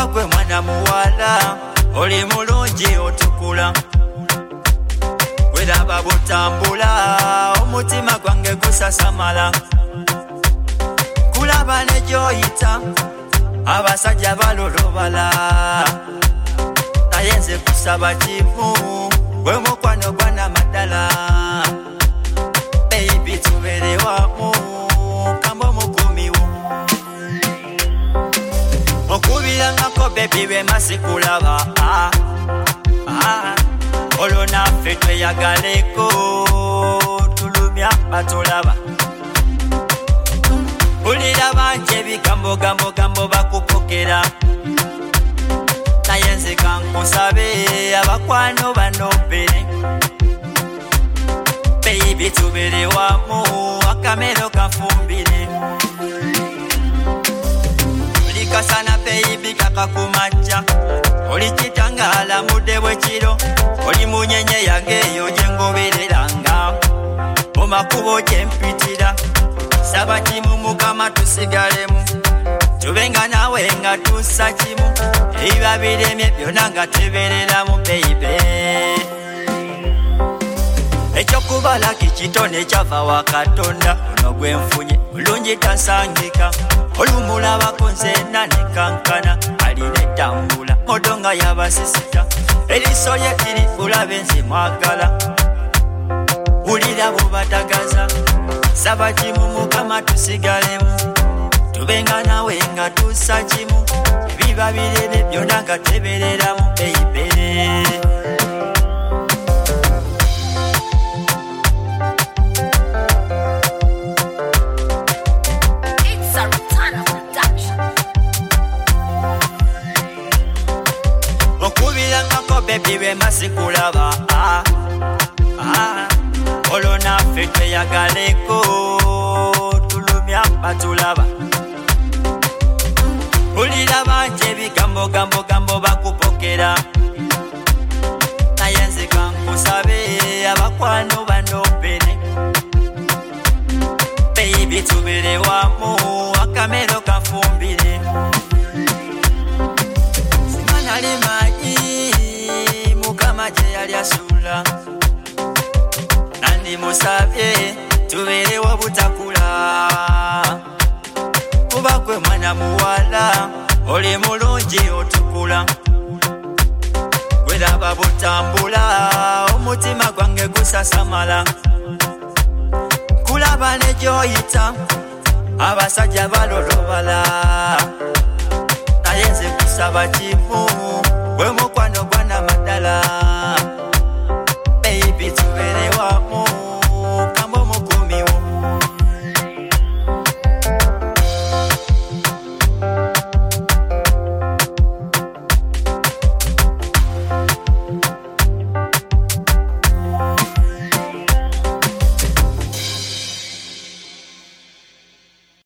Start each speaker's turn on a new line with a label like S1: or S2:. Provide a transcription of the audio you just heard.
S1: kuba gwe mwana muwala oli mulungi otukula weraba butambula omutima gwange gusasamala kulaba ne gyoyita abasajja balolobala naye nze kusaba kimu gwe mukwano gwana madala baby tubere wamu kambo mukumiwo okubirangako baby bemasikulaba olwo naffe tweyagaleko tulumya batulaba ulira banje bigambogambogambo bakupokera naye nze kankusabe abakwano bano bere baby tubere wamu akamero kafumbire ulikasana baby kakakumacha olikitangala mude bwekiro oli munyenye yange eyo gyengobereranga mumakubo gyempitira saba kimu mukama tusigalemu tubenga nawe nga tusa kimu ebiba biremye byonna nga tebereramu baby ekyokubalaki kitone kyava wa Katonda ono gwenfunye mulungi tasangika olumulabako nzenna nekankana alina ettambula modonga yabasisita eriso lye tiri ulabe nze mwagala ulira bubatagaza saba kimu mukama tusigalemu tubenga nawe nga tusa kimu ebiba bireme byonna nga tebereramu baby baby bemasikulaba olwo naffe tweyagaleko tulumya batulaba ulira banje bigambogambogambo bakupokera naye nze kankusabe abakwano bano bene baby tubere wamu akamero kafumbire maje yali asula nandi musabye tuberewo butakula kuba gwe mwana muwala oli mulungi otukula weraba butambula omutima gwange gusasamala kulaba ne gyoyita abasajja balolobala naye nze kusaba kimu gwe mukwano gwana madala